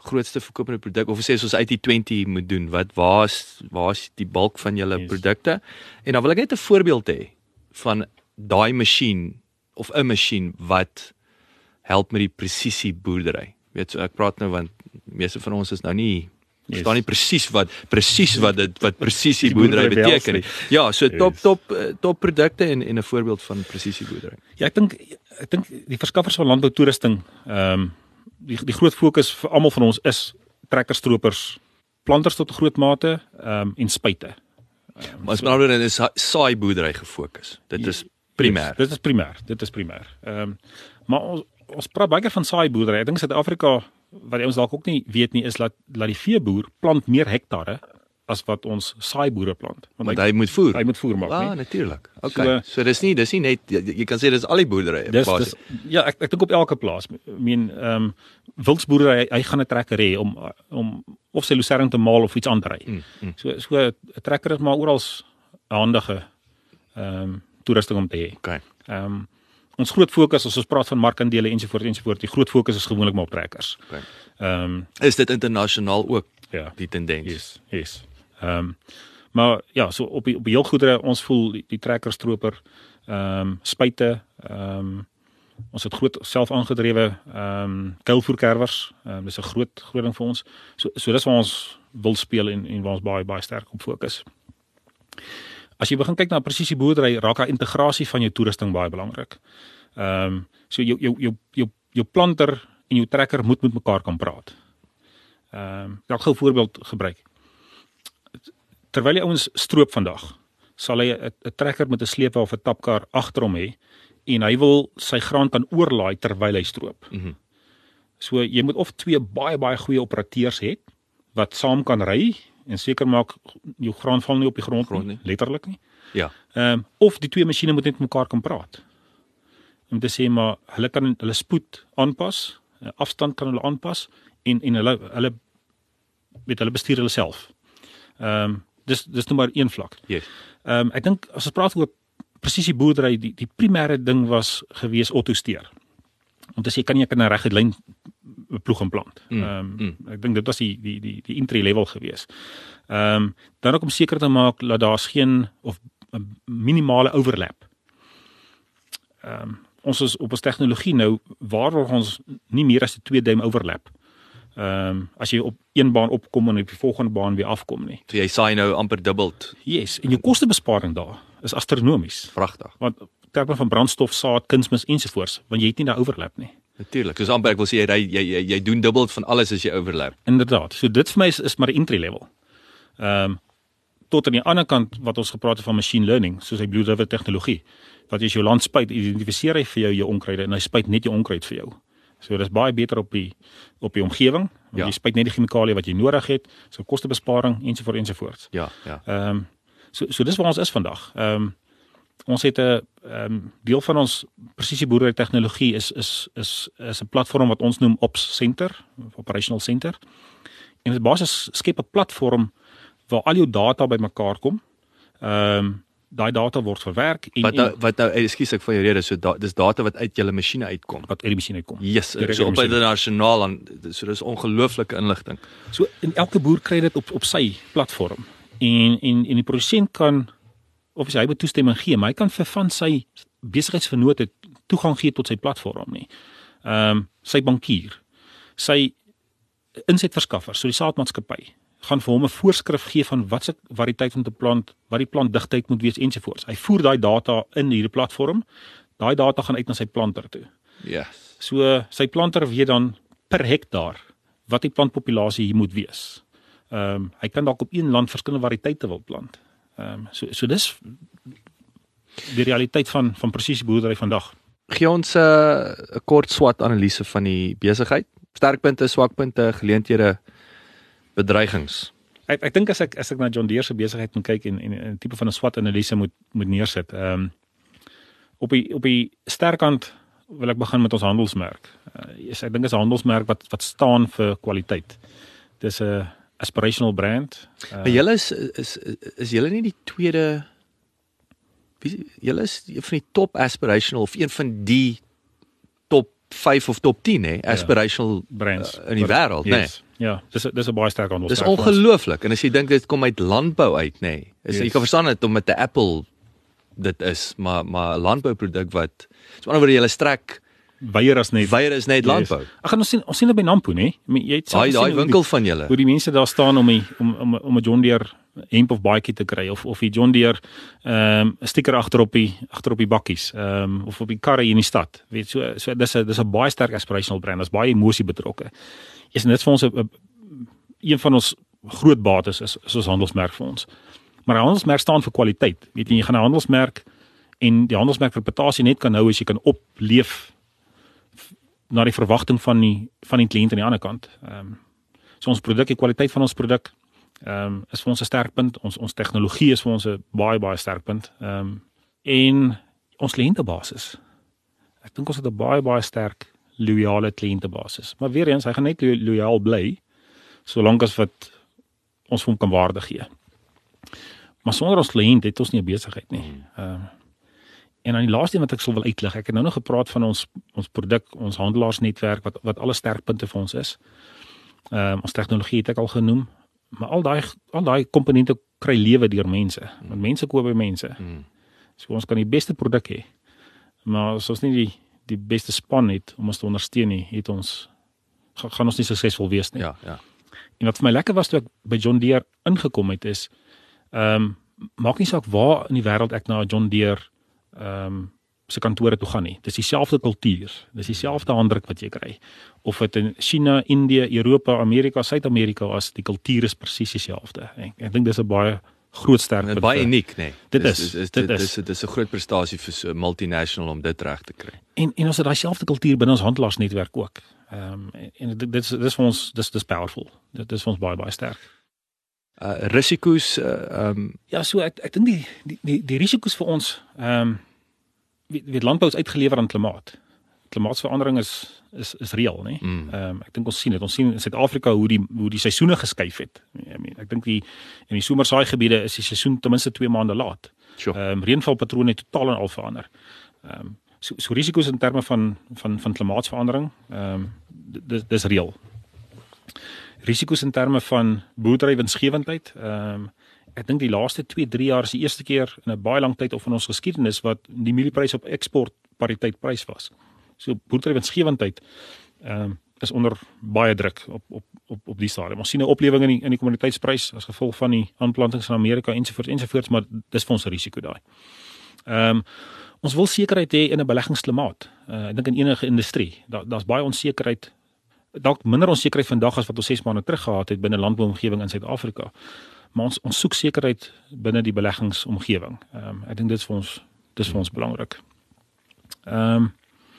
grootste verkopende produk of sê soos uit die twintig moet doen? Wat waar is waar is die bulk van julle Yes. produkte? En dan wil ek net 'n voorbeeld hê van daai masjien of 'n masjien wat help met die presisie boerdery. Weet so ek praat nou want meeste van ons is nou nie Yes. verstaan nie presies wat presies wat dit wat presisie Die boerdery boerdery behels beteken nie. nie. Ja, so top Yes. top eh, top produkte en en 'n voorbeeld van presisie boerdery. Ja, ek dink ek dink die verskaffers van landbou toerusting, ehm um, die die groot fokus vir almal van ons is trekkers, stropers, planters tot 'n groot mate, ehm um, en spuite. Maar as men nou dan is sa- saai boerdery gefokus. Dit is primêr. Yes, dit is primêr, dit is primêr. Ehm um, maar ons ons praat baie keer van saai boerdery. Ek dink Suid-Afrika wat ons dalk ook nie weet nie is dat dat die veeboer plant meer hektare as wat ons saai boere plant. Want hy moet voer. hy moet voer maak, Ah, nie? natuurlik. Okay. So- So, so dis nie dis nie net jy, jy kan sê dis al die boerderye. Dis basies. dis ja, ek ek dink op elke plaas. Ek meen ehm um, wildsboerdery hy, hy gaan 'n trekker hê om om of sy lucerne te maal of iets aan te ry. Mm, mm. So so 'n trekker is maar oral 'n handige ehm um, toerusting om te hê. Okay. Ehm um, ons groot fokus as ons praat van markandele ensovoorts ensovoorts, die groot fokus is gewoonlik maar op trekkers. Okay. Ehm um, Is dit internasionaal ook ja. die tendens? Yes, yes. Ehm um, maar ja, so op die op die heel goedere ons voel die, die trekker, stroper, ehm um, spuite, ehm um, ons het groot self aangedrewe ehm um, kuilvoerkerwers. Ehm um, dis 'n groot groot ding vir ons. So so dis waar ons wil speel en en waar ons baie baie sterk op fokus. As jy begin kyk na presisie boerdery, raak daai integrasie van jou toerusting baie belangrik. Ehm um, so jou jou jou jou jou planter en jou trekker moet met mekaar kan praat. Ehm um, ek gou 'n voorbeeld gebruik. Terwyl die ouens stroop vandag, sal hy 'n 'n trekker met 'n sleepwa of 'n tapkar agter hom hê en hy wil sy graan kan oorlaai terwyl hy stroop. Mhm. Mm So jy moet of twee baie baie goeie operateurs hê wat saam kan ry en seker maak jou graan val nie op die grond, Grond nie, nie. letterlik nie. Ja. Ehm um, of die twee masjiene moet net met mekaar kan praat. Om te sê maar hulle kan hulle spoed aanpas, afstand kan hulle aanpas en en hulle hulle weet hulle bestuur hulle self. Ehm um, dis dis nou maar een vlak. Yes. Ehm um, ek dink as ons praat oor presisie boerdery, die die primêre ding was gewees autosteer. Om te sê kan jy in 'n reguit lyn ploeg en plant. Mm, Ehm um, mm. ek dink dit was die die die die entry level gewees. Ehm um, dan ook om seker te maak dat daar's geen of 'n minimale overlap. Ehm um, ons is op ons tegnologie nou waar ons nie meer as 'n twee duim overlap. Ehm um, as jy op een baan opkom en op die volgende baan weer afkom nie. So jy saai nou amper dubbeld. Yes, en jou kostebesparing daar is astronomies. Pragtig. Want terme van brandstof, saad, kunsmis ensovoorts, want jy het nie daai overlap nie. Natuurlik. Soos amper ek wil sê jy ry- jy jy, jy doen dubbel van alles as jy overlap. Inderdaad. So dit vir my is, is maar 'n entry level. Ehm um, tot aan die ander kant wat ons gepraat het van machine learning, soos hy Blue River tegnologie, wat as jou land spuit, identifiseer hy vir jou jou onkruide en hy spuit net jou onkruid vir jou. So dis baie beter op die op die omgewing, want Ja. jy spuit net die chemikalieë wat jy nodig het, so kostebesparing ensovoorts ensovoorts. Ja, ja. Ehm um, so so dis waar ons is vandag. Ehm um, ons het 'n ehm um, deel van ons presisie boerdery tegnologie is is is is 'n platform wat ons noem Ops Center, Operational Center. En dit basies skep 'n platform waar al jou data bymekaar kom. Ehm um, daai data word verwerk en, Wat nou en wat nou ekskuus ek van jou rede, so da, dis data wat uit julle masjiene uitkom. wat uit die masjien uitkom. Yes, Direk so uit op die masjien. internasionaal dan so dis ongelooflike inligting. So en elke boer kry dit op op sy platform. En en en die produsent kan of hy moet toestemming gee, maar hy kan vir van sy besigheidsvennote toegang gee tot sy platform nie. Ehm um, sy bankier, sy insetverskaffer, so die saadmaatskappy gaan vir hom 'n voorskrif gee van wat se variëteit om te plant, wat die plantdigtheid moet wees ensovoorts. Hy voer daai data in hierdie platform. Daai data gaan uit na sy planter toe. Yes. So sy planter weet dan per hektaar wat die plantpopulasie hier moet wees. Ehm um, hy kan dalk op een land verskillende variëteite wil plant. Ehm um, so so dis die realiteit van van presisie boerdery vandag. Gee ons 'n uh, 'n kort SWOT analise van die besigheid. Sterkpunte, swakpunte, geleenthede, bedreigings. Ek ek dink as ek as ek na John Deere se besigheid moet kyk en en 'n tipe van 'n SWOT analise moet moet neersit. Ehm um, op die op die sterkkant wil ek begin met ons handelsmerk. Uh, yes, ek dink is 'n handelsmerk wat wat staan vir kwaliteit. Dis 'n aspirational brand. Uh, Maar julle is is is julle nie die tweede wie julle is een van die top aspirational of een van die top vyf of top tien hè, aspirational brands uh, in die wêreld, né? Yes, Ja, dis dis 'n baie sterk Dis handelsmerk. vir ons. ongelooflik. En as jy dink dit kom uit landbou uit, nê. Nee, is Yes. jy kan verstaan dit om met 'n Apple dit is, maar maar 'n landbouproduk wat so anderswoorde jy strek Weier as net. weier is net landbou. Yes. Ag, gaan ons sien ons sien dit by Nampo, hè. Jy het Daai self daai gesien hoe winkel die- van julle. hoe die mense daar staan om die, om om om 'n John Deere hemp of baadjie te kry of of die John Deere ehm um, 'n stiker agter op die agter op die bakkies ehm um, of op die karre hier in die stad. Weet so so dis 'n dis 'n baie sterk aspirational brand. Daar's baie emosie betrokke. Is net vir ons 'n een van ons groot bates is is ons handelsmerk vir ons. Maar 'n handelsmerk staan vir kwaliteit. Weet jy, jy gaan 'n handelsmerk en die handelsmerk reputasie net kan hou as jy kan opleef na die verwagting van die van die kliënt aan die ander kant. Ehm um, so ons produk, die kwaliteit van ons produk ehm um, is vir ons 'n sterkpunt. Ons ons tegnologie is vir ons 'n baie baie sterkpunt. Ehm um, en ons kliëntebasis. Ek dink ons het 'n baie baie sterk loyale kliëntebasis. Maar weer eens, hy gaan net lo loyaal bly solank as wat ons vir hom kan waarde gee. Maar sonder ons kliënt het ons nie 'n besigheid nie. Ehm uh, En aan die laaste een wat ek sal wil uitlig, ek het nou nog gepraat van ons ons produk, ons handelaarsnetwerk wat wat alle sterkpunte vir ons is. Ehm um, ons tegnologie het ek al genoem, maar al daai al daai komponente kry lewe deur mense. Want mense koop by mense. Mm. So ons kan die beste produk hê. Maar as ons nie die die beste span het om ons te ondersteun nie, het ons gaan, gaan ons nie suksesvol wees nie. Ja, ja. En wat vir my lekker was toe ek by John Deere ingekom het is ehm um, maak nie saak waar in die wêreld ek na John Deere ehm um, se kantore toe gaan nie. Dis dieselfde kultuur, dis dieselfde handdruk wat jy kry. Of dit in China, Indië, Europa, Amerika, Suid-Amerika as die kultuur is presies dieselfde. Ek, ek dink dis 'n baie groot sterkpunt. Baie uniek, nê. Nee. Dit Dis- is, dis- dit dit is. is dit is 'n groot prestasie vir so 'n multinational om dit reg te kry. En en ons het daai selfde kultuur binne ons handelaarsnetwerk ook. Ehm um, en, en dit dit is dis vir ons dis dis powerful. Dit is vir ons baie baie sterk. Uh risiko's uh um Ja, so ek ek dink die die die die risiko's vir ons ehm um, weet, weet landbou is uitgelewer aan klimaat. Klimaatsverandering is is is reël, né? Ehm Mm. um, ek dink ons sien dit. Ons sien in Suid-Afrika hoe die hoe die seisoene geskuif het. I mean, ek dink die in die somersaaigebiede is die seisoen ten minste twee maande laat. sure. Ehm um, reënvalpatrone het totaal en al verander. Ehm um, so so risiko's in terme van van van klimaatsverandering, ehm um, dis dis reël. Risiko's in terme van boerdery winsgewendheid, ehm um, ek dink die laaste twee, drie jaar is die eerste keer in 'n baie lang tyd of in ons geskiedenis wat die mielieprys op eksport pariteit prys was. So boerdery winsgewendheid ehm um, is onder baie druk op op op op die stadium. Ons sien 'n oplewing in die in die kommoditeitsprys as gevolg van die aanplantings in Amerika ensovoorts ensovoorts, maar dis vir ons 'n risiko daai. Ehm um, ons wil sekerheid hê in 'n beleggingsklimaat. Uh, ek dink in enige industrie, daar daar's baie onsekerheid. Dalk minder onsekerheid vandag as wat ons ses maande terug gehad het binne landbouomgewing in Suid-Afrika. Maar ons ons soek sekerheid binne die beleggingsomgewing. Ehm um, ek dink dit is vir ons dis vir ons belangrik. Ehm um,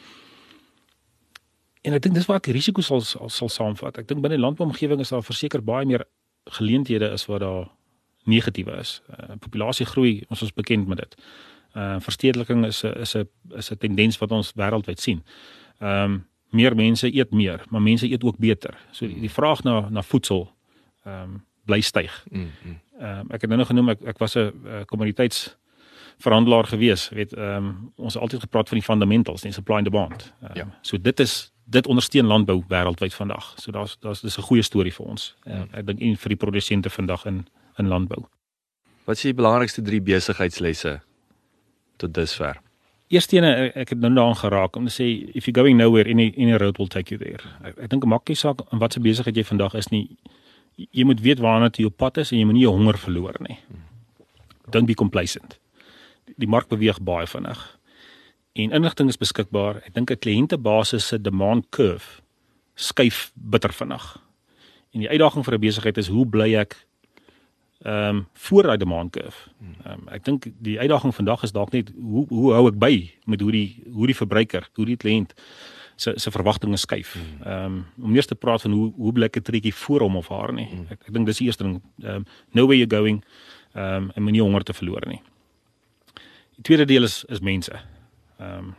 en ek dink dis waar ek risiko sal sal, sal saamvat. Ek dink binne die landbouomgewing is daar verseker baie meer geleenthede as wat daar negatiewe is. Uh, populasie groei, ons is bekend met dit. Uh verstedeliking is 'n is 'n is 'n tendens wat ons wêreldwyd sien. Ehm um, meer mense eet meer, maar mense eet ook beter. So die, die vraag na na voedsel ehm um, bly styg. Mm, mm. Ehm um, ek het nou nog genoem ek ek was 'n kommoditeitsverhandelaar gewees, weet ehm um, ons het altyd gepraat van die fundamentals, die supply and demand. Um, Ja. So dit is dit ondersteun landbou wêreldwyd vandag. So daar's daar's dis 'n goeie storie vir ons. Uh, ek dink en vir die produsente vandag in in landbou. Wat is die belangrikste drie besigheidslesse tot dusver? Eerste ene, ek het nou daaraan geraak om te sê if you're going nowhere, any any road will take you there. Ek, ek dink 'n makkie saak in watse besigheid jy vandag is nie. Jy moet weet waarna jy op pad is en jy moet nie jou honger verloor nie. Don't be complacent. Die, die mark beweeg baie vinnig. En inligting is beskikbaar. Ek dink 'n kliëntebasis se demand curve skuif bitter vinnig. En die uitdaging vir 'n besigheid is hoe bly ek ehm um, voor daai demand curve. Ehm um, ek dink die uitdaging vandag is dalk net hoe hoe hou ek by met hoe die hoe die verbruiker, hoe die kliënt se se verwagtinge skuif. Ehm um, om eers te praat van hoe hoe bly ek 'n tretjie voor hom of haar nie. Ek, ek dink dis die eerste ding. Ehm um, know where you're going. Ehm um, en moenie honger te verloor nie. Die tweede deel is is mense. Ehm um,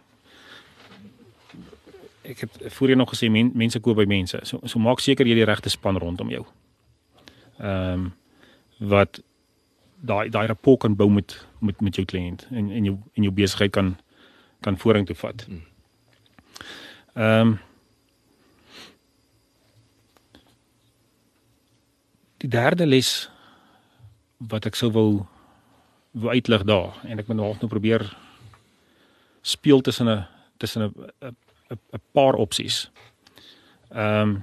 ek het voorheen nog gesê men, mense koop by mense. So so maak seker jy die regte span rondom jou. Ehm um, wat daai daai rapport kan bou met met met jou kliënt en en jou en jou besigheid kan kan vorentoe vat. Ehm um, Die derde les wat ek sou wou wou uitlig daar en ek moet nog nou probeer speel tussen 'n tussen 'n 'n 'n paar opsies. Ehm um,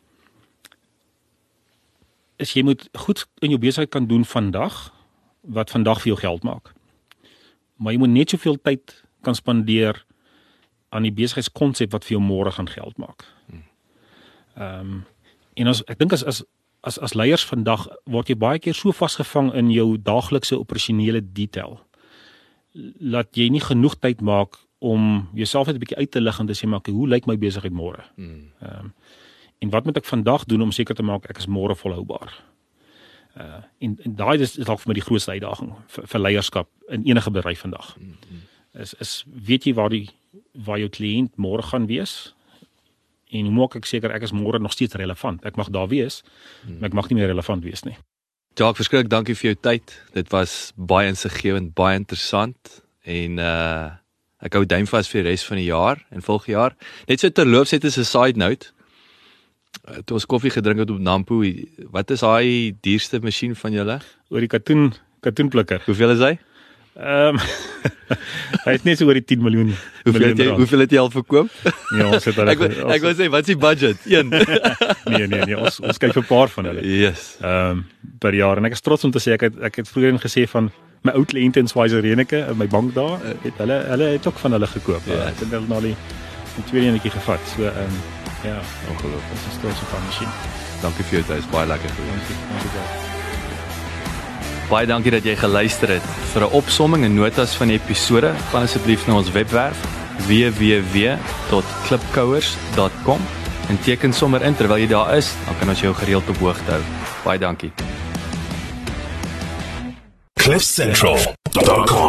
is jy moet goed in jou besigheid kan doen vandag wat vandag vir jou geld maak. Maar jy moet net soveel tyd kan spandeer aan die besigheidskonsep wat vir jou môre gaan geld maak. Ehm um, en as ek dink as as as as leiers vandag word jy baie keer so vasgevang in jou daaglikse operasionele detail dat jy nie genoeg tyd maak om jouself net 'n bietjie uit te lig en te sê maar hoe lyk my besigheid môre? Mm. Ehm um, en wat moet ek vandag doen om seker te maak ek is môre volhoubaar? Uh en, en daai is dalk vir my die grootste uitdaging vir, vir leierskap in enige bedryf vandag. Mm. Is is weet jy waar die waar jou kliënt môre gaan wees? En hoe maak ek seker ek is môre nog steeds relevant? Ek mag daar wees, mm. maar ek mag nie meer relevant wees nie. Jacques, verskriklik dankie vir jou tyd. Dit was baie insiggewend, baie interessant en uh ek hou duim vas vir die res van die jaar en volgende jaar. Net so terloops net as 'n side note. Uh, toe ons koffie gedrink het op Nampo, wat is daai duurste masjien van julle? Oor die katoen katoenplikker. Hoeveel is hy? Ehm um, hy is net so oor die tien miljoen. Hoeveel het jy hoeveel het jy al verkoop? Ja, ons het al Ek ek wou sê wat is die budget? een. nee nee nee, ons ons kyk vir 'n paar van hulle. Yes. Ehm um, per jaar en ek is trots om te sê ek het ek het vroeër gesê van my ou kliënte in Schweizer Reneke in my bank daar, het hulle hulle het ook van hulle gekoop. Ja. Ek het hulle na die die tweede enetjie gevat. So ehm um, ja, ongelooflik. Ons is trots op die masjien. Dankie vir jou tyd, is baie lekker gewees. Dankie. Dankie. Baie dankie dat jy geluister het. Vir 'n opsomming en notas van die episode, gaan asseblief na ons webwerf w w w dot klipkouers dot com en teken sommer in terwyl jy daar is, dan kan ons jou gereeld op hoogte hou. Baie dankie. cliff central dot com